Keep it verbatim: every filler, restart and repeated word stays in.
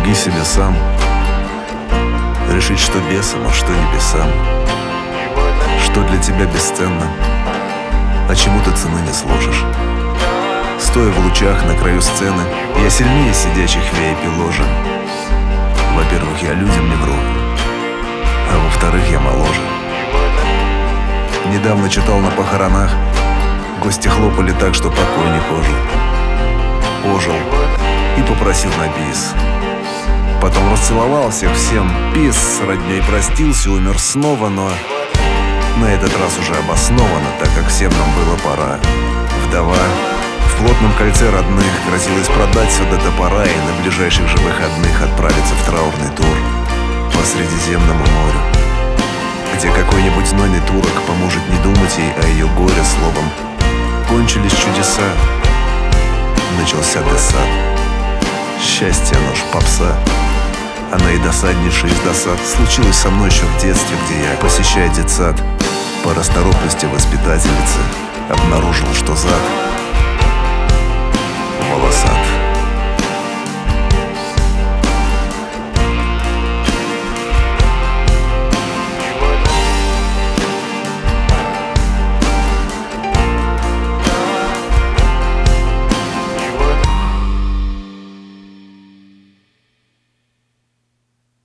Помоги себе сам решить, что бесам, а что небесам, что для тебя бесценно, а чему ты цены не сложишь. Стоя в лучах на краю сцены, я сильнее сидящих в ви ай пи-ложа. Во-первых, я людям не вру, а во-вторых, я моложе. Недавно читал на похоронах, гости хлопали так, что покойник ожил. Ожил и попросил на бис. Потом расцеловал всех всем, пис с родней простился, умер снова, но на этот раз уже обоснованно, так как всем нам было пора. Вдова в плотном кольце родных грозилась продать все до топора и на ближайших же выходных отправиться в траурный тур по Средиземному морю, где какой-нибудь знойный турок поможет не думать ей о ее горе. Словом, кончились чудеса, начался десант. Счастье, нож, попса. А наидосаднейшая из досад случилось со мной еще в детстве, где я, посещая детсад, по расторопности воспитательницы обнаружил, что зад